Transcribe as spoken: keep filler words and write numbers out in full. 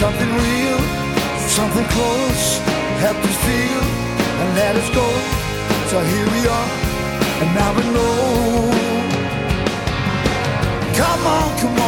something real, something close, help us feel and let us go. So here we are, and now we know. Come on, come